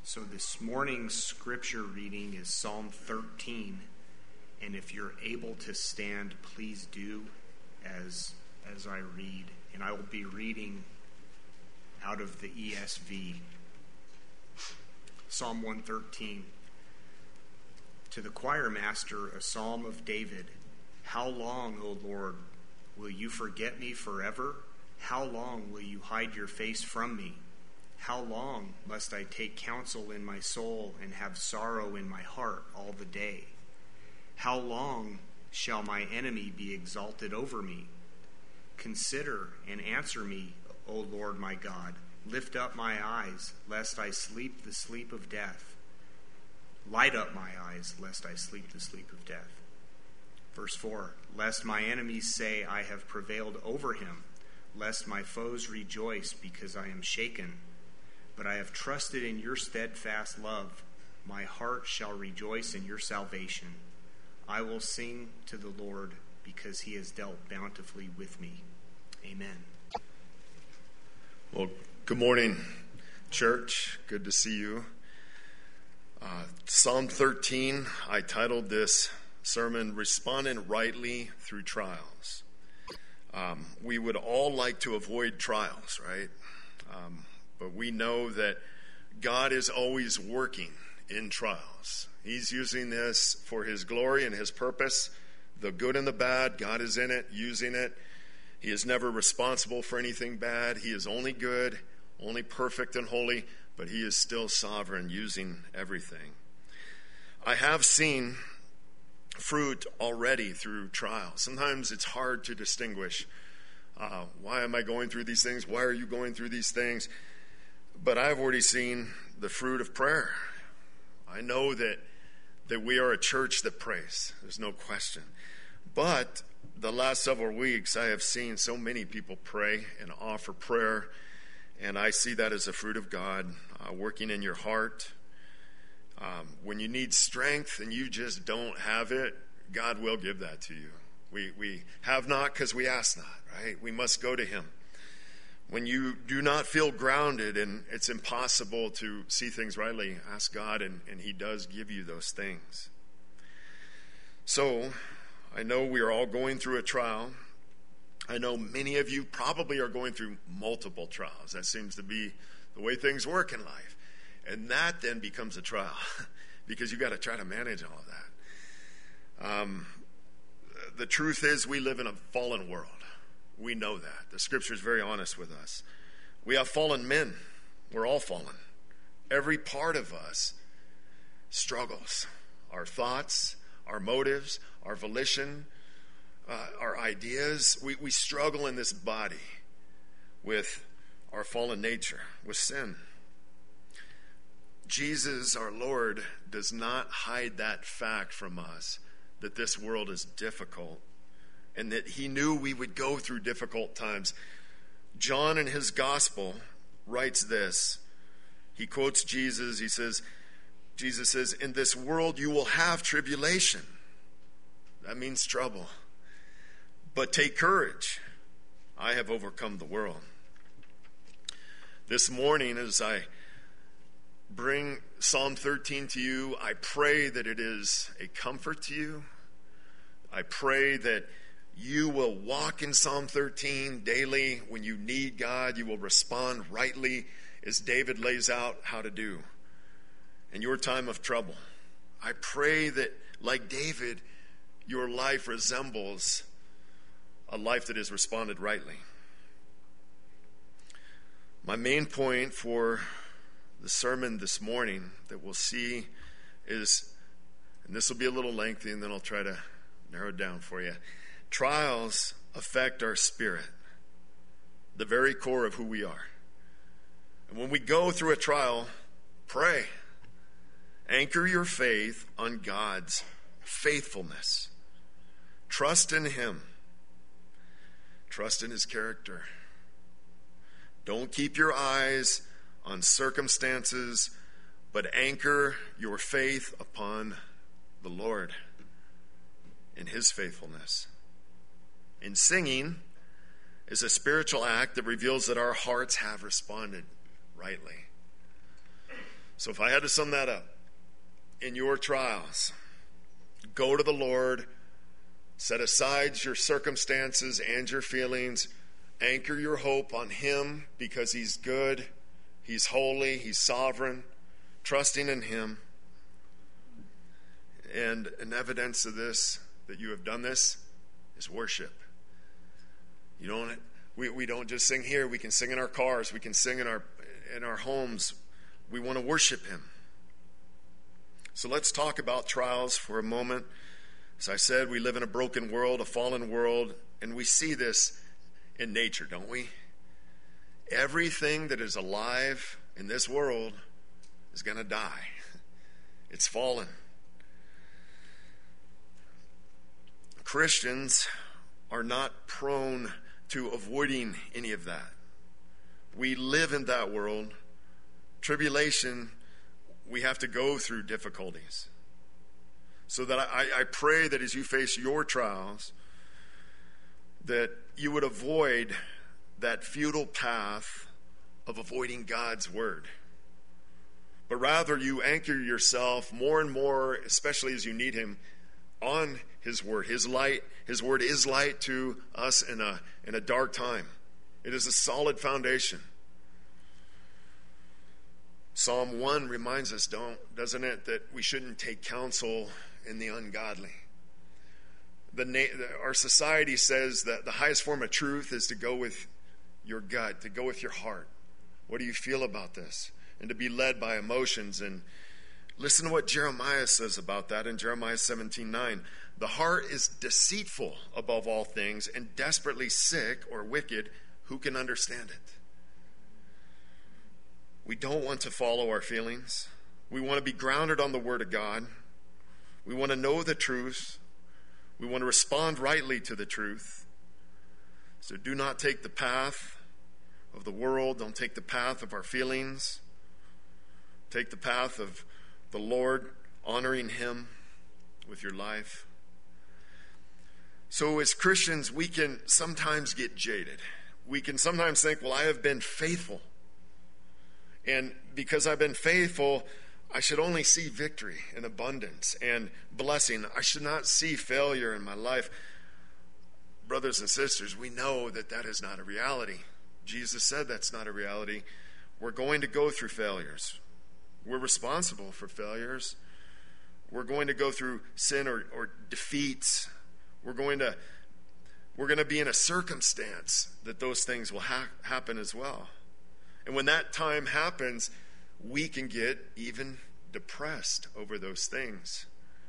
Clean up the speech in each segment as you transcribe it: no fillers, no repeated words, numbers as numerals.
So this morning's scripture reading is Psalm 13. And if you're able to stand, please do as I read. And I will be reading out of the ESV. Psalm 113. To the choir master, a psalm of David. How long, O Lord, will you forget me forever? How long will you hide your face from me? How long must I take counsel in my soul and have sorrow in my heart all the day? How long shall my enemy be exalted over me? Consider and answer me, O Lord my God. Lift up my eyes, lest I sleep the sleep of death. Light up my eyes, lest I sleep the sleep of death. Verse 4, lest my enemies say I have prevailed over him, lest my foes rejoice because I am shaken. But I have trusted in your steadfast love. My heart shall rejoice in your salvation. I will sing to the Lord because he has dealt bountifully with me. Amen. Well, good morning, church. Good to see you. Psalm 13, I titled this sermon, Responding Rightly Through Trials. We would all like to avoid trials, right? But we know that God is always working in trials. He's using this for his glory and his purpose. The good and the bad, God is in it, using it. He is never responsible for anything bad. He is only good, only perfect and holy, but he is still sovereign, using everything. I have seen fruit already through trials. Sometimes it's hard to distinguish. Why am I going through these things? Why are you going through these things? But I've already seen the fruit of prayer. I know that we are a church that prays. There's no question. But the last several weeks, I have seen so many people pray and offer prayer, and I see that as a fruit of God working in your heart. When you need strength and you just don't have it, God will give that to you. We have not because we ask not, right? We must go to him. When you do not feel grounded and it's impossible to see things rightly, ask God, and he does give you those things. So, I know we are all going through a trial. I know many of you probably are going through multiple trials. That seems to be the way things work in life. And that then becomes a trial because you got to try to manage all of that. The truth is we live in a fallen world. We know that. The scripture is very honest with us. We have fallen men. We're all fallen. Every part of us struggles. Our thoughts, our motives, our volition, our ideas. We struggle in this body with our fallen nature, with sin. Jesus, our Lord, does not hide that fact from us, that this world is difficult, and that he knew we would go through difficult times. John in his gospel writes this. He quotes Jesus. He says, Jesus says, in this world you will have tribulation. That means trouble. But take courage. I have overcome the world. This morning, as I bring Psalm 13 to you, I pray that it is a comfort to you. I pray that you will walk in Psalm 13 daily. When you need God, you will respond rightly as David lays out how to do in your time of trouble. I pray that, like David, your life resembles a life that has responded rightly. My main point for the sermon this morning that we'll see is, and this will be a little lengthy and then I'll try to narrow it down for you. Trials affect our spirit, the very core of who we are. And when we go through a trial, pray. Anchor your faith on God's faithfulness. Trust in him. Trust in his character. Don't keep your eyes on circumstances, but anchor your faith upon the Lord in his faithfulness. And singing is a spiritual act that reveals that our hearts have responded rightly. So if I had to sum that up, in your trials, go to the Lord, set aside your circumstances and your feelings, anchor your hope on Him because He's good, He's holy, He's sovereign, trusting in Him. And an evidence of this, that you have done this, is worship. We don't just sing here. We can sing in our cars. We can sing in our homes. We want to worship Him. So let's talk about trials for a moment. As I said, we live in a broken world, a fallen world, and we see this in nature, don't we? Everything that is alive in this world is going to die. It's fallen. Christians are not prone to avoiding any of that. We live in that world. Tribulation, we have to go through difficulties. So that I pray that as you face your trials, that you would avoid that futile path of avoiding God's word. But rather you anchor yourself more and more, especially as you need Him, on His word. His word is light to us in a dark time. It is a solid foundation. Psalm 1 reminds us, doesn't it, that we shouldn't take counsel in the ungodly. Our society says that the highest form of truth is to go with your gut, to go with your heart. What do you feel about this? And to be led by emotions. And listen to what Jeremiah says about that in Jeremiah 17:9. The heart is deceitful above all things and desperately sick or wicked. Who can understand it? We don't want to follow our feelings. We want to be grounded on the Word of God. We want to know the truth. We want to respond rightly to the truth. So do not take the path of the world. Don't take the path of our feelings. Take the path of the Lord, honoring Him with your life. So as Christians, we can sometimes get jaded. We can sometimes think, well, I have been faithful. And because I've been faithful, I should only see victory and abundance and blessing. I should not see failure in my life. Brothers and sisters, we know that that is not a reality. Jesus said that's not a reality. We're going to go through failures. We're responsible for failures. We're going to go through sin or defeats. We're going to be in a circumstance that those things will happen as well. And when that time happens, we can get even depressed over those things.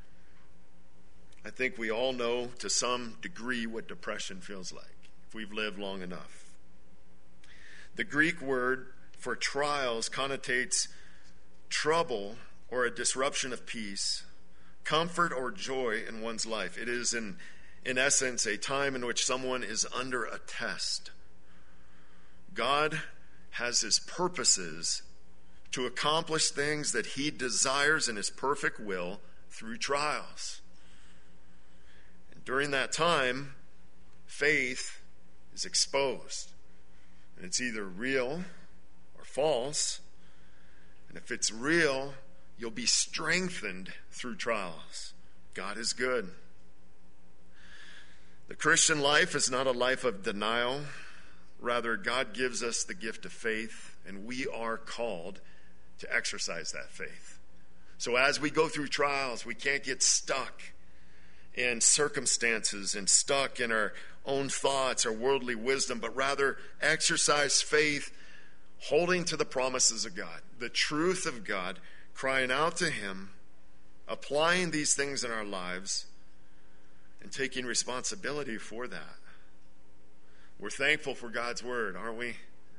I think we all know to some degree what depression feels like if we've lived long enough. The Greek word for trials connotates trouble or a disruption of peace, comfort or joy in one's life. It is in essence a time in which someone is under a test. God has His purposes to accomplish things that He desires in His perfect will through trials. And during that time, faith is exposed. And it's either real or false. And if it's real, you'll be strengthened through trials. God is good. The Christian life is not a life of denial. Rather, God gives us the gift of faith, and we are called to exercise that faith. So as we go through trials, we can't get stuck in circumstances and stuck in our own thoughts or worldly wisdom, but rather exercise faith, holding to the promises of God, the truth of God, crying out to Him, applying these things in our lives, and taking responsibility for that. We're thankful for God's word, aren't we?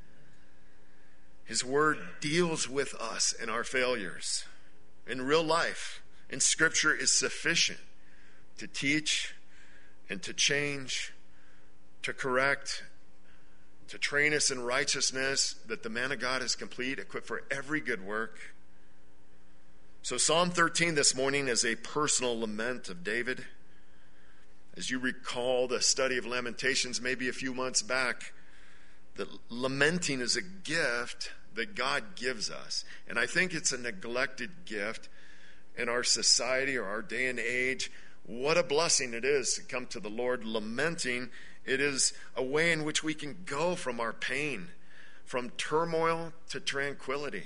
His word deals with us in our failures. In real life, and Scripture is sufficient to teach and to change, to correct, to train us in righteousness, that the man of God is complete, equipped for every good work. So Psalm 13 this morning is a personal lament of David. As you recall the study of Lamentations maybe a few months back, that lamenting is a gift that God gives us. And I think it's a neglected gift in our society or our day and age. What a blessing it is to come to the Lord lamenting. It is a way in which we can go from our pain, from turmoil to tranquility.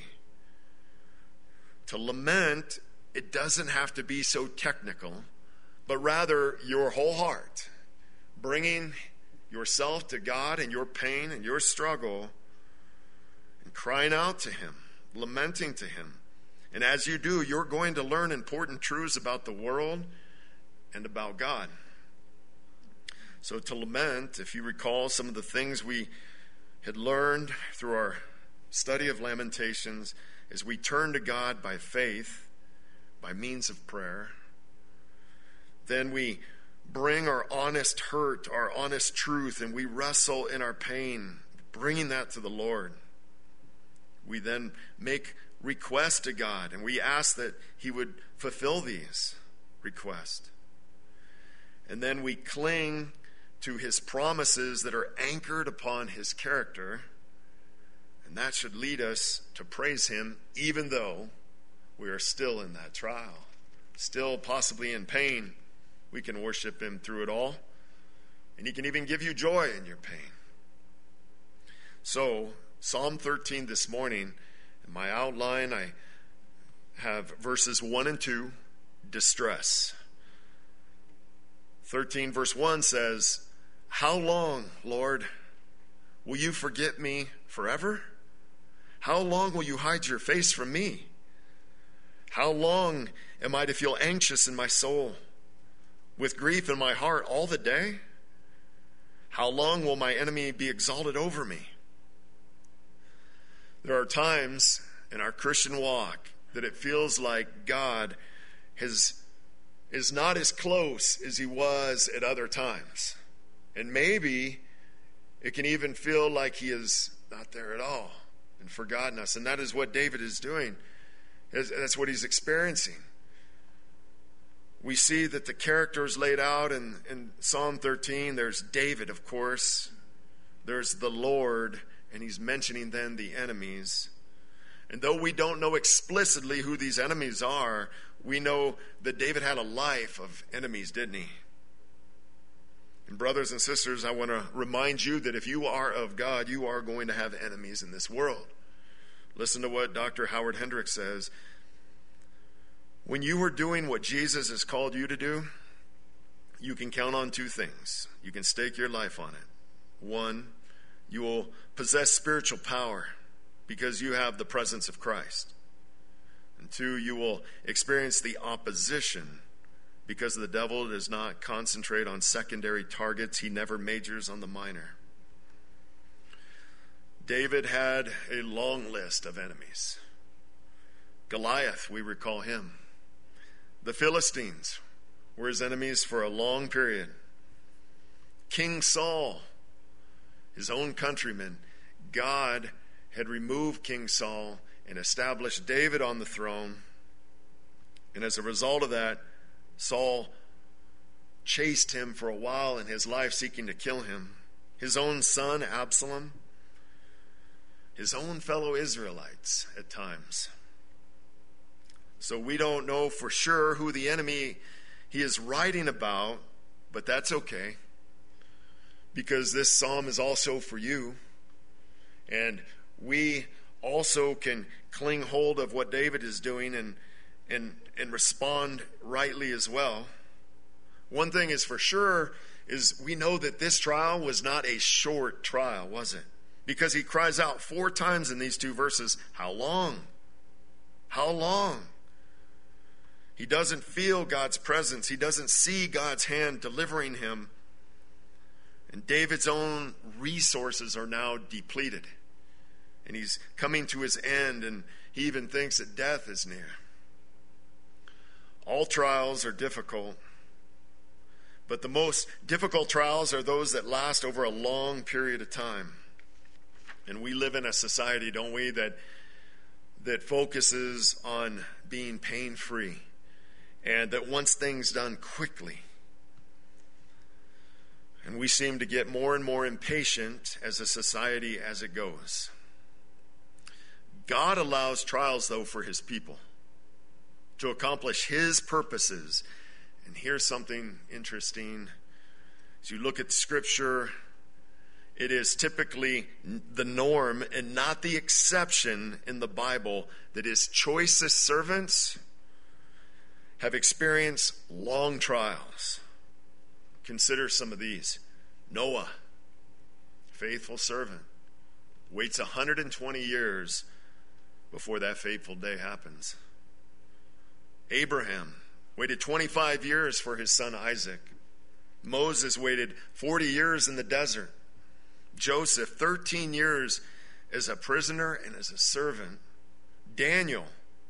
To lament, it doesn't have to be so technical, but rather your whole heart, bringing yourself to God and your pain and your struggle, and crying out to Him, lamenting to Him. And as you do, you're going to learn important truths about the world and about God. So to lament, if you recall some of the things we had learned through our study of Lamentations, is we turn to God by faith, by means of prayer. Then we bring our honest hurt, our honest truth, and we wrestle in our pain, bringing that to the Lord. We then make requests to God, and we ask that He would fulfill these requests. And then we cling to His promises that are anchored upon His character, and that should lead us to praise Him even though we are still in that trial, still possibly in pain. We can worship Him through it all, and He can even give you joy in your pain. So, Psalm 13 this morning, in my outline, I have verses 1 and 2, distress. 13 verse 1 says, "How long, Lord, will you forget me forever? How long will you hide your face from me? How long am I to feel anxious in my soul, with grief in my heart all the day? How long will my enemy be exalted over me?" There are times in our Christian walk that it feels like God is not as close as He was at other times. And maybe it can even feel like He is not there at all and forgotten us. And that is what David is doing. That's what he's experiencing. We see that the characters laid out in Psalm 13. There's David, of course. There's the Lord, and he's mentioning then the enemies. And though we don't know explicitly who these enemies are, we know that David had a life of enemies, didn't he? And brothers and sisters, I want to remind you that if you are of God, you are going to have enemies in this world. Listen to what Dr. Howard Hendricks says. When you are doing what Jesus has called you to do, you can count on two things. You can stake your life on it. One, you will possess spiritual power because you have the presence of Christ. And two, you will experience the opposition because the devil does not concentrate on secondary targets. He never majors on the minor. David had a long list of enemies. Goliath, we recall him. The Philistines were his enemies for a long period. King Saul, his own countryman, God had removed King Saul and established David on the throne. And as a result of that, Saul chased him for a while in his life, seeking to kill him. His own son, Absalom, his own fellow Israelites at times. So we don't know for sure who the enemy he is writing about, but that's okay, because this psalm is also for you. And we also can cling hold of what David is doing and respond rightly as well. One thing is for sure is we know that this trial was not a short trial, was it? Because he cries out 4 times in these 2 verses, "How long? How long?" He doesn't feel God's presence. He doesn't see God's hand delivering him. And David's own resources are now depleted. And he's coming to his end, and he even thinks that death is near. All trials are difficult, but the most difficult trials are those that last over a long period of time. And we live in a society, don't we, that focuses on being pain-free and that wants things done quickly. And we seem to get more and more impatient as a society as it goes. God allows trials, though, for his people to accomplish his purposes. And here's something interesting. As you look at Scripture, it is typically the norm and not the exception in the Bible that his choicest servants have experienced long trials. Consider some of these. Noah, faithful servant, waits 120 years before that fateful day happens. Abraham waited 25 years for his son Isaac. Moses waited 40 years in the desert. Joseph, 13 years as a prisoner and as a servant. Daniel,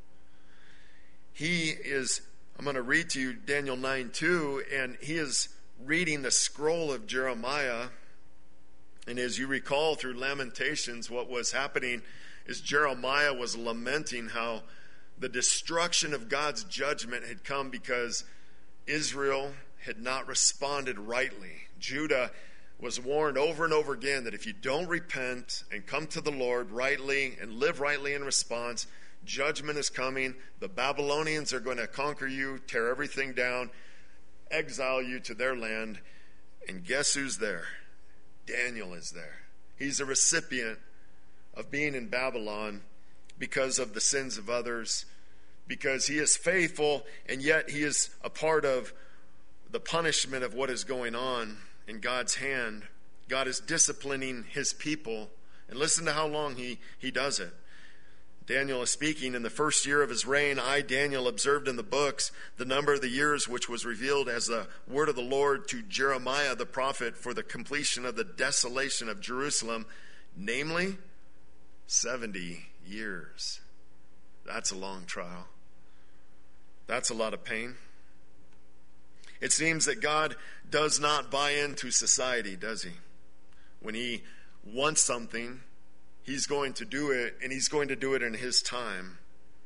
I'm going to read to you Daniel 9:2, and he is reading the scroll of Jeremiah. And as you recall through Lamentations, what was happening is Jeremiah was lamenting how the destruction of God's judgment had come because Israel had not responded rightly. Judah was warned over and over again that if you don't repent and come to the Lord rightly and live rightly in response, judgment is coming. The Babylonians are going to conquer you, tear everything down, exile you to their land. And guess who's there? Daniel is there. He's a recipient of being in Babylon because of the sins of others, because he is faithful, and yet he is a part of the punishment of what is going on in God's hand. God is disciplining his people. And listen to how long he does it. Daniel is speaking, in the first year of his reign, I, Daniel, observed in the books the number of the years which was revealed as the word of the Lord to Jeremiah the prophet for the completion of the desolation of Jerusalem, namely 70 years. That's a long trial. That's a lot of pain. It seems that God does not buy into society, does he? When he wants something, he's going to do it, and he's going to do it in his time.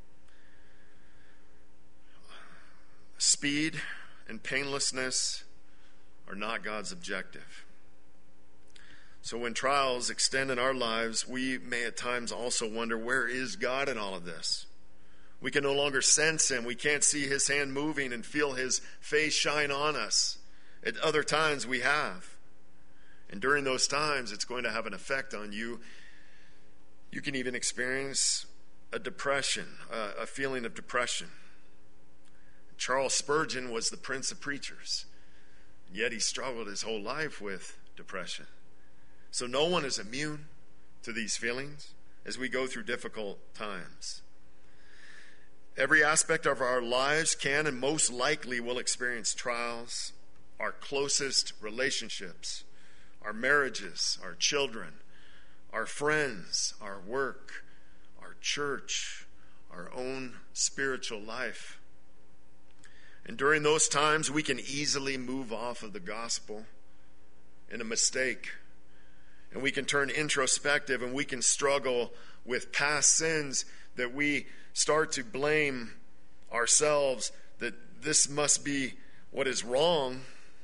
Speed and painlessness are not God's objective. So when trials extend in our lives, we may at times also wonder, where is God in all of this? We can no longer sense him. We can't see his hand moving and feel his face shine on us. At other times we have. And during those times, it's going to have an effect on you. You can even experience a depression, a feeling of depression. Charles Spurgeon was the prince of preachers, yet he struggled his whole life with depression. So no one is immune to these feelings as we go through difficult times. Every aspect of our lives can and most likely will experience trials. Our closest relationships, our marriages, our children, our friends, our work, our church, our own spiritual life. And during those times, we can easily move off of the gospel in a mistake. And we can turn introspective, and we can struggle with past sins that we start to blame ourselves, that this must be what is wrong.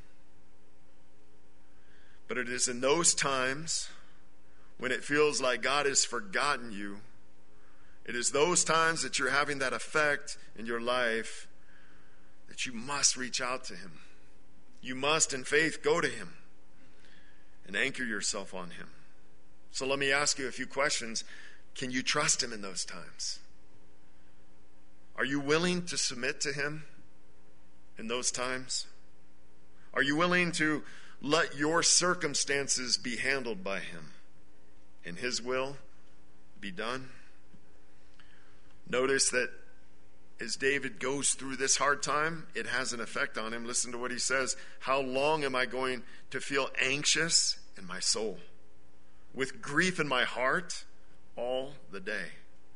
But it is in those times when it feels like God has forgotten you, it is those times that you're having that effect in your life that you must reach out to him. You must, in faith, go to him and anchor yourself on him. So let me ask you a few questions. Can you trust him in those times? Are you willing to submit to him in those times? Are you willing to let your circumstances be handled by him and his will be done? Notice that as David goes through this hard time, it has an effect on him. Listen to what he says. How long am I going to feel anxious in my soul, with grief in my heart all the day?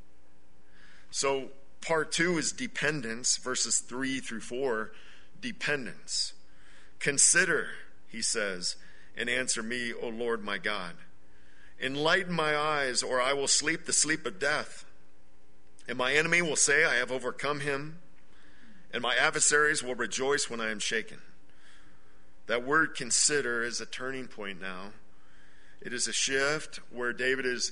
So part 2 is dependence, verses 3 through 4, dependence. Consider, he says, and answer me, O Lord my God. Enlighten my eyes, or I will sleep the sleep of death. And my enemy will say, I have overcome him, and my adversaries will rejoice when I am shaken. That word consider is a turning point now. It is a shift where David is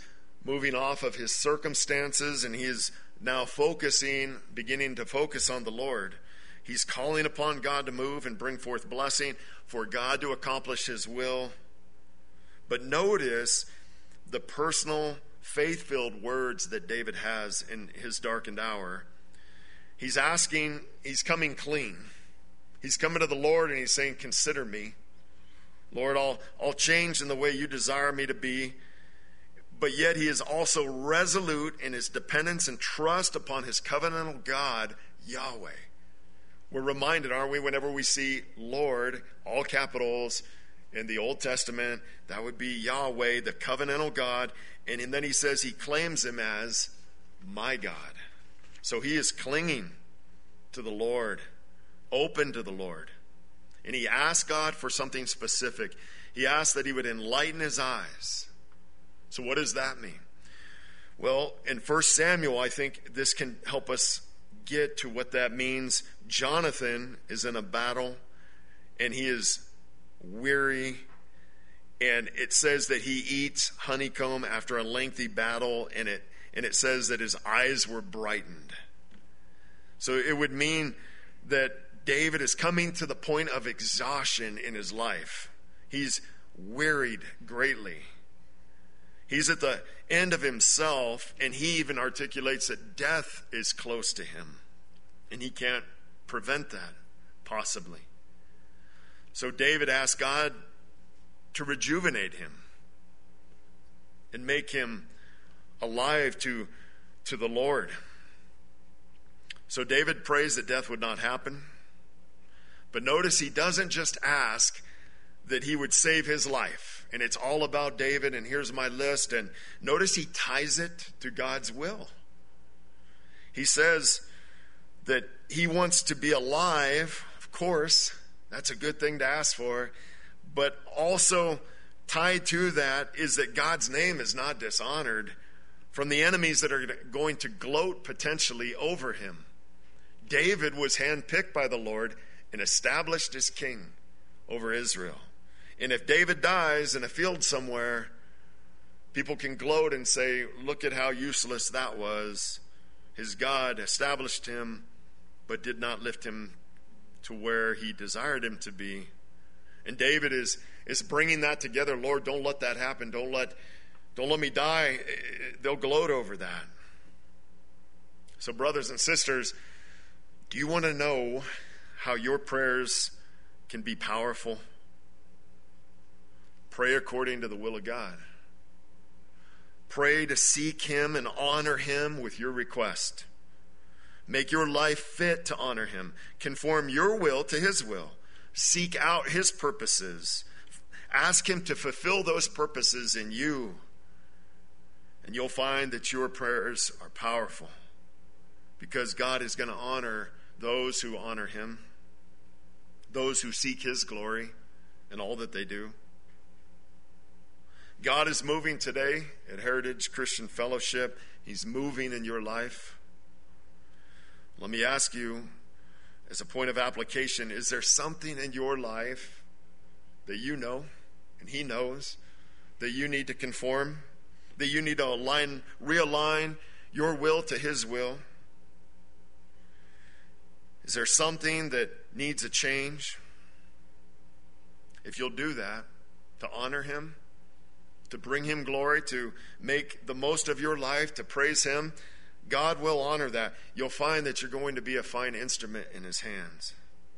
moving off of his circumstances, and he is now beginning to focus on the Lord. He's calling upon God to move and bring forth blessing, for God to accomplish his will. But notice the personal, faith-filled words that David has in his darkened hour. He's coming clean. He's coming to the Lord and he's saying, consider me. Lord, I'll change in the way you desire me to be. But yet he is also resolute in his dependence and trust upon his covenantal God, Yahweh. We're reminded, aren't we, whenever we see Lord, all capitals, in the Old Testament, that would be Yahweh, the covenantal God. And then he says he claims him as my God. So he is clinging to the Lord, open to the Lord. And he asked God for something specific. He asked that he would enlighten his eyes. So what does that mean? Well, in 1 Samuel, I think this can help us get to what that means. Jonathan is in a battle, and he is weary. And it says that he eats honeycomb after a lengthy battle, and it says that his eyes were brightened. So it would mean that David is coming to the point of exhaustion in his life. He's wearied greatly. He's at the end of himself, and he even articulates that death is close to him, and he can't prevent that, possibly. So David asked God to rejuvenate him and make him alive to the Lord. So David prays that death would not happen. But notice he doesn't just ask that he would save his life. And it's all about David, and here's my list. And notice he ties it to God's will. He says that he wants to be alive. Of course, that's a good thing to ask for. But also tied to that is that God's name is not dishonored from the enemies that are going to gloat potentially over him. David was handpicked by the Lord and established as king over Israel. And if David dies in a field somewhere, people can gloat and say, look at how useless that was. His God established him, but did not lift him to where he desired him to be. And David is bringing that together. Lord, don't let that happen. Don't let me die. They'll gloat over that. So brothers and sisters, do you want to know how your prayers can be powerful? Pray according to the will of God. Pray to seek him and honor him with your request. Make your life fit to honor him. Conform your will to his will. Seek out his purposes. Ask him to fulfill those purposes in you. And you'll find that your prayers are powerful, because God is going to honor those who honor him, those who seek his glory in all that they do. God is moving today at Heritage Christian Fellowship. He's moving in your life. Let me ask you, as a point of application, is there something in your life that you know and he knows that you need to conform, that you need to realign your will to his will? Is there something that needs a change? If you'll do that, to honor him, to bring him glory, to make the most of your life, to praise him, God will honor that. You'll find that you're going to be a fine instrument in his hands.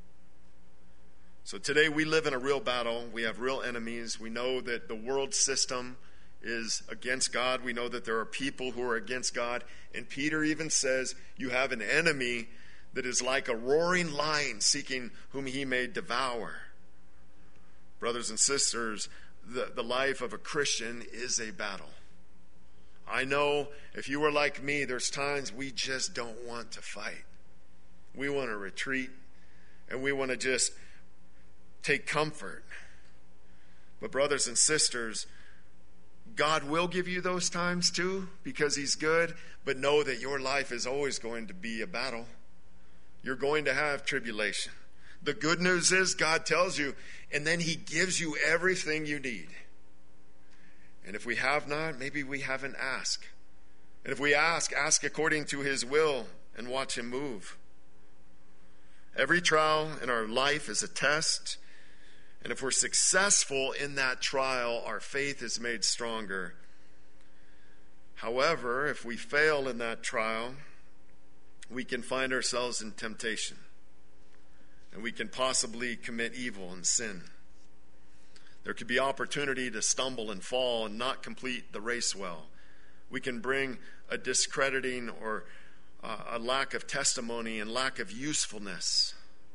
So today we live in a real battle. We have real enemies. We know that the world system is against God. We know that there are people who are against God. And Peter even says you have an enemy that is like a roaring lion seeking whom he may devour. Brothers and sisters, the life of a Christian is a battle. I know if you were like me, there's times we just don't want to fight. We want to retreat, and we want to just take comfort. But brothers and sisters, God will give you those times too, because he's good. But know that your life is always going to be a battle. You're going to have tribulation. The good news is God tells you, and then he gives you everything you need. And if we have not, maybe we haven't asked. And if we ask according to his will and watch him move. Every trial in our life is a test. And if we're successful in that trial, our faith is made stronger. However, if we fail in that trial, we can find ourselves in temptation. And we can possibly commit evil and sin. There could be opportunity to stumble and fall and not complete the race well. We can bring a discrediting or a lack of testimony and lack of usefulness.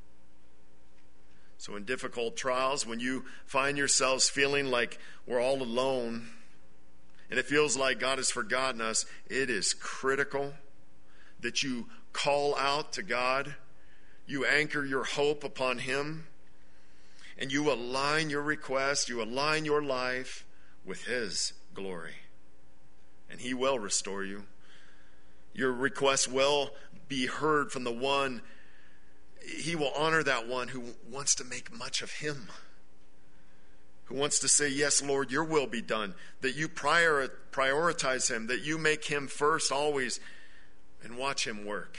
So in difficult trials, when you find yourselves feeling like we're all alone and it feels like God has forgotten us, it is critical that you call out to God, you anchor your hope upon him, and you align your request, you align your life with his glory. And he will restore you. Your request will be heard from the one. He will honor that one who wants to make much of him. Who wants to say, yes, Lord, your will be done. That you prioritize him. That you make him first always and watch him work.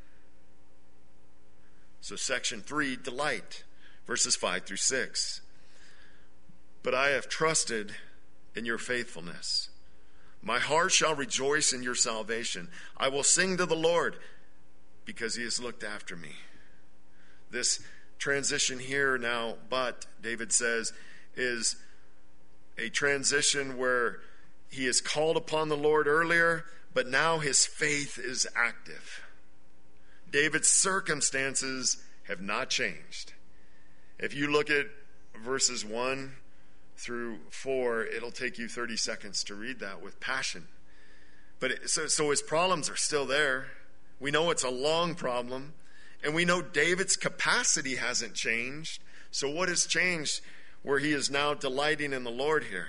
So section 3, delight. Verses 5 through 6. But I have trusted in your faithfulness. My heart shall rejoice in your salvation. I will sing to the Lord because he has looked after me. This transition here now, but, David says, is a transition where he has called upon the Lord earlier, but now his faith is active. David's circumstances have not changed. If you look at verses 1 through 4, it'll take you 30 seconds to read that with passion. But so his problems are still there. We know it's a long problem. And we know David's capacity hasn't changed. So what has changed where he is now delighting in the Lord here?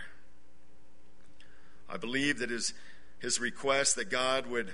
I believe that his request that God would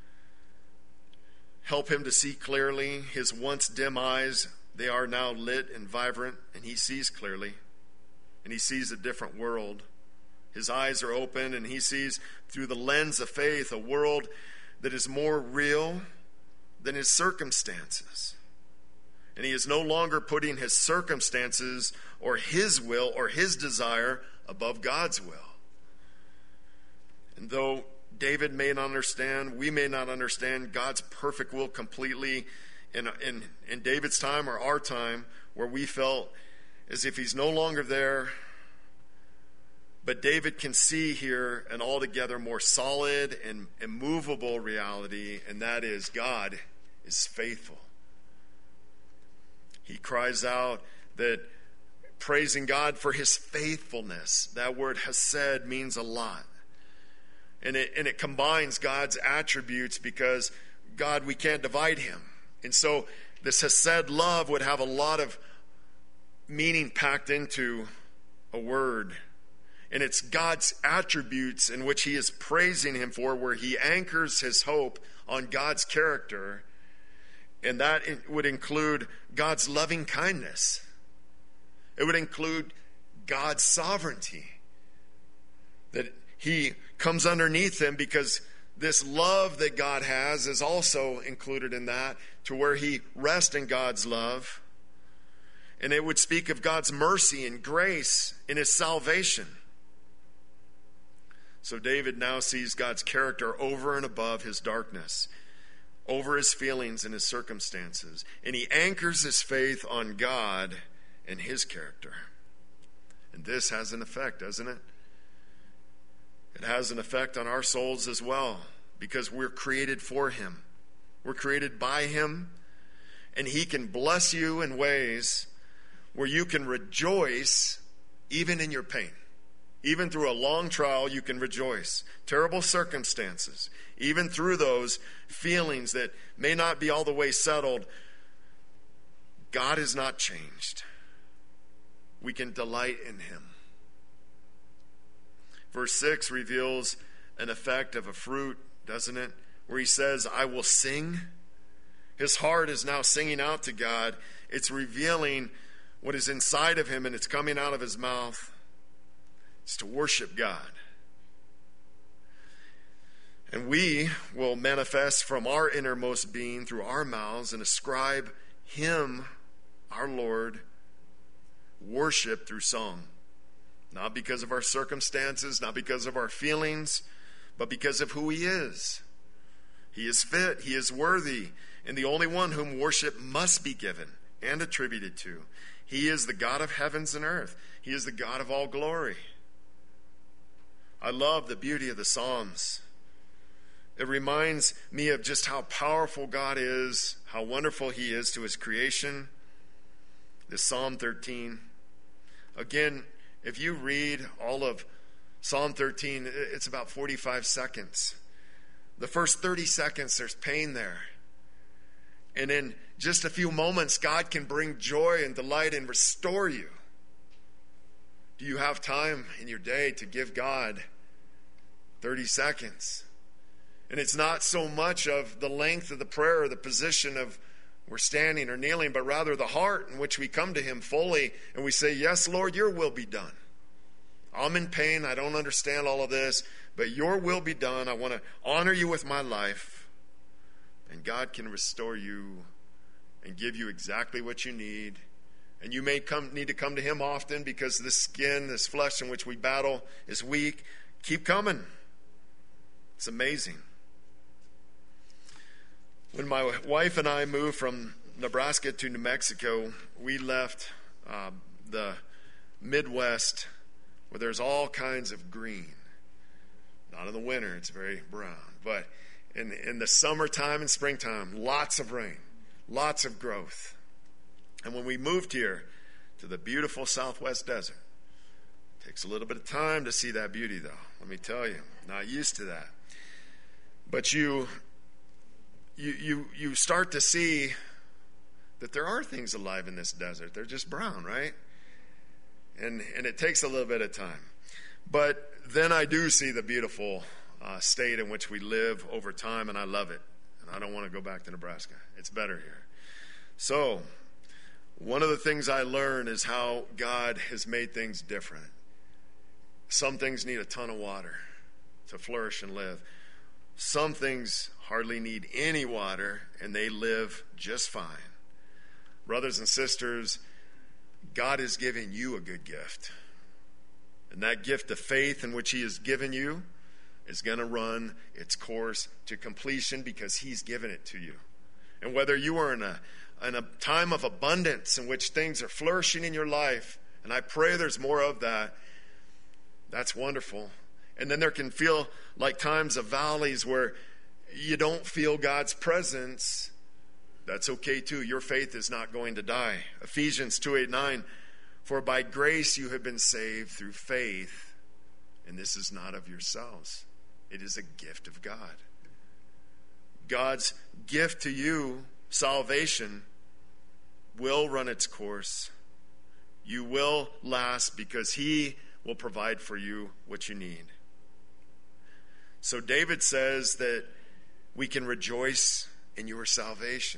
help him to see clearly. His once dim eyes, they are now lit and vibrant, and he sees clearly. And he sees a different world. His eyes are open, and he sees through the lens of faith a world that is more real than his circumstances. And he is no longer putting his circumstances or his will or his desire above God's will. And though David may not understand, we may not understand God's perfect will completely in David's time or our time, where we felt as if he's no longer there. But David can see here an altogether more solid and immovable reality, and that is God is faithful. He cries out that praising God for his faithfulness. That word hesed means a lot. And it combines God's attributes because God, we can't divide him. And so this hesed love would have a lot of meaning packed into a word. And it's God's attributes in which he is praising him for, where he anchors his hope on God's character. And that would include God's loving kindness. It would include God's sovereignty. That he comes underneath him because this love that God has is also included in that, to where he rests in God's love. And it would speak of God's mercy and grace in his salvation. So David now sees God's character over and above his darkness, over his feelings and his circumstances. And he anchors his faith on God and his character. And this has an effect, doesn't it? It has an effect on our souls as well, because we're created for him. We're created by him, and he can bless you in ways where you can rejoice even in your pain. Even through a long trial, you can rejoice. Terrible circumstances, even through those feelings that may not be all the way settled, God has not changed. We can delight in him. Verse 6 reveals an effect of a fruit, doesn't it? Where he says, I will sing. His heart is now singing out to God. It's revealing what is inside of him, and it's coming out of his mouth. It's to worship God. And we will manifest from our innermost being through our mouths and ascribe him, our Lord, worship through song. Not because of our circumstances, not because of our feelings, but because of who he is. He is fit, he is worthy, and the only one whom worship must be given and attributed to. He is the God of heavens and earth. He is the God of all glory. I love the beauty of the Psalms. It reminds me of just how powerful God is, how wonderful he is to his creation. This Psalm 13. Again, if you read all of Psalm 13, it's about 45 seconds. The first 30 seconds, there's pain there. And in just a few moments, God can bring joy and delight and restore you. Do you have time in your day to give God 30 seconds? And it's not so much of the length of the prayer or the position of we're standing or kneeling, but rather the heart in which we come to him fully and we say, yes, Lord, your will be done. I'm in pain. I don't understand all of this, but your will be done. I want to honor you with my life. And God can restore you and give you exactly what you need. And you may need to come to him often because this skin, this flesh in which we battle is weak. Keep coming. It's amazing. When my wife and I moved from Nebraska to New Mexico, we left the Midwest where there's all kinds of green. Not in the winter, it's very brown. But in the summertime and springtime, lots of rain, lots of growth. And when we moved here to the beautiful Southwest desert, it takes a little bit of time to see that beauty, though. Let me tell you, not used to that. But you start to see that there are things alive in this desert. They're just brown, right? And it takes a little bit of time. But then I do see the beautiful state in which we live over time, and I love it. And I don't want to go back to Nebraska. It's better here. So, one of the things I learned is how God has made things different. Some things need a ton of water to flourish and live. Some things hardly need any water, and they live just fine. Brothers and sisters, God has given you a good gift. And that gift of faith in which he has given you is going to run its course to completion because he's given it to you. And whether you are in a time of abundance in which things are flourishing in your life, and I pray there's more of that, that's wonderful. And then there can feel like times of valleys where you don't feel God's presence. That's okay too. Your faith is not going to die. Ephesians 2:8-9, for by grace you have been saved through faith, and this is not of yourselves. It is a gift of God. God's gift to you, salvation, will run its course. You will last because he will provide for you what you need. So David says that we can rejoice in your salvation.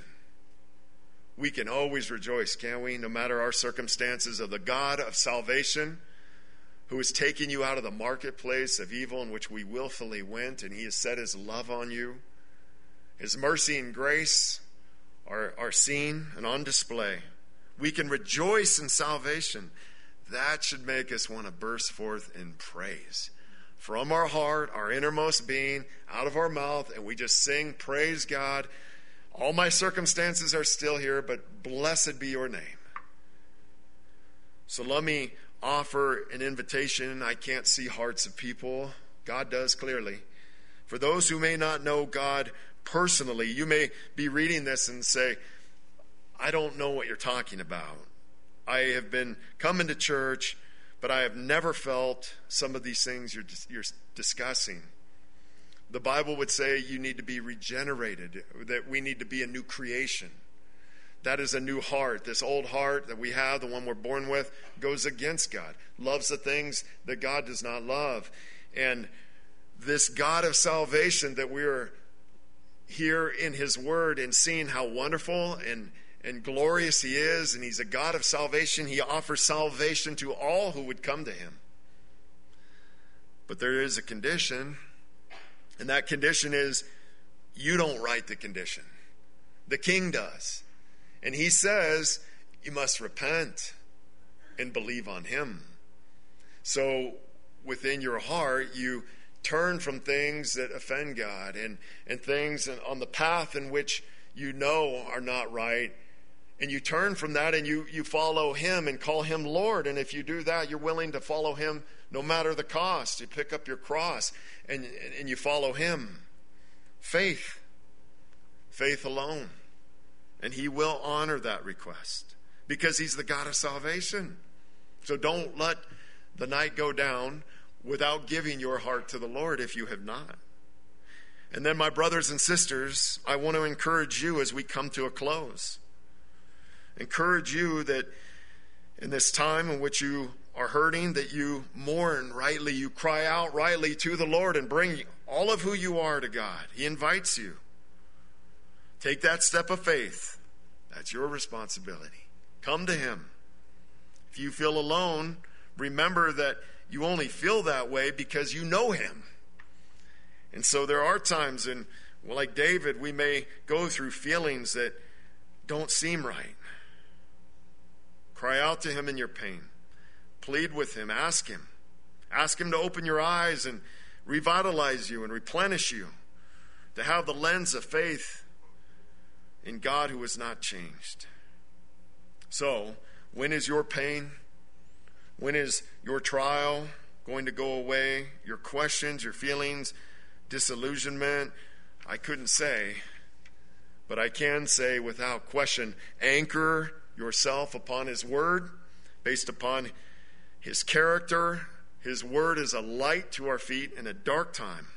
We can always rejoice, can't we? No matter our circumstances, of the God of salvation who has taken you out of the marketplace of evil in which we willfully went, and he has set his love on you. His mercy and grace are seen and on display. We can rejoice in salvation. That should make us want to burst forth in praise. From our heart, our innermost being, out of our mouth, and we just sing, praise God. All my circumstances are still here, but blessed be your name. So let me offer an invitation. I can't see hearts of people. God does clearly. For those who may not know God personally, you may be reading this and say, I don't know what you're talking about. I have been coming to church, but I have never felt some of these things you're discussing. The Bible would say you need to be regenerated, that we need to be a new creation. That is a new heart. This old heart that we have, the one we're born with, goes against God, loves the things that God does not love. And this God of salvation that we're here in his word and seeing how wonderful and glorious he is, and he's a God of salvation. He offers salvation to all who would come to him. But there is a condition. And that condition is, you don't write the condition. The king does. And he says, you must repent and believe on him. So within your heart, you turn from things that offend God and things on the path in which you know are not right. And you turn from that and you follow him and call him Lord. And if you do that, you're willing to follow him no matter the cost. You pick up your cross and you follow him. Faith alone. And he will honor that request because he's the God of salvation. So don't let the night go down without giving your heart to the Lord if you have not. And then, my brothers and sisters, I want to encourage you as we come to a close. Encourage you that in this time in which you are hurting, that you mourn rightly, you cry out rightly to the Lord and bring all of who you are to God. He invites you. Take that step of faith. That's your responsibility. Come to him. If you feel alone, remember that you only feel that way because you know him. And so there are times like David, we may go through feelings that don't seem right. Cry out to him in your pain. Plead with him. Ask him. Ask him to open your eyes and revitalize you and replenish you. To have the lens of faith in God who is not changed. So, when is your pain? When is your trial going to go away? Your questions, your feelings, disillusionment? I couldn't say, but I can say without question, anchor yourself upon his word, based upon his character. His word is a light to our feet in a dark time.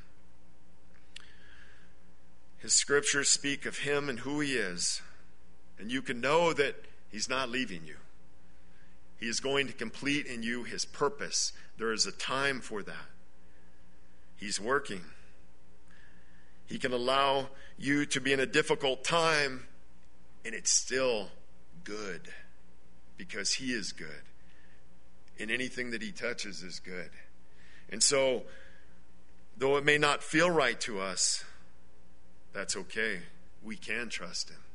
His scriptures speak of him and who he is, and you can know that he's not leaving you. He is going to complete in you his purpose. There is a time for that. He's working. He can allow you to be in a difficult time, and it's still good because he is good. And anything that he touches is good. And so, though it may not feel right to us, that's okay. We can trust him.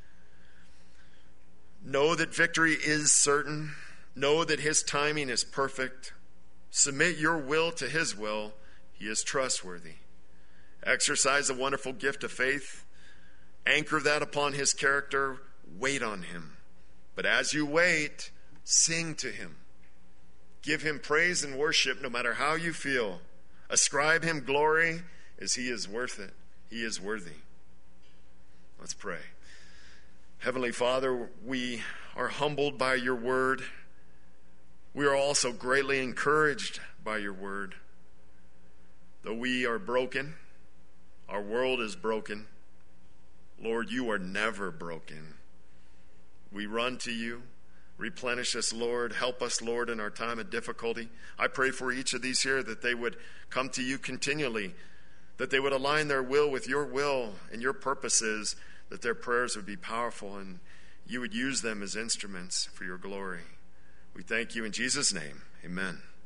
Know that victory is certain. Know that his timing is perfect. Submit your will to his will. He is trustworthy. Exercise the wonderful gift of faith. Anchor that upon his character. Wait on him. But as you wait, sing to him. Give him praise and worship no matter how you feel. Ascribe him glory as he is worth it. He is worthy. Let's pray. Heavenly Father, we are humbled by your word. We are also greatly encouraged by your word. Though we are broken, our world is broken. Lord, you are never broken. We run to you. Replenish us, Lord. Help us, Lord, in our time of difficulty. I pray for each of these here that they would come to you continually, that they would align their will with your will and your purposes, that their prayers would be powerful and you would use them as instruments for your glory. We thank you in Jesus' name. Amen.